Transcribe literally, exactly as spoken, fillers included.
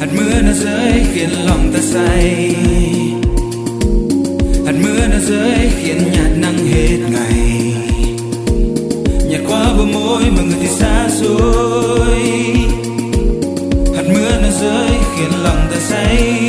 hạt mưa nó rơi khiến lòng ta say, hạt mưa nó rơi khiến nhạt nắng hết ngày, nhạt qua bờ môi mà người thì xa xôi. Hạt mưa nó rơi khiến lòng ta say,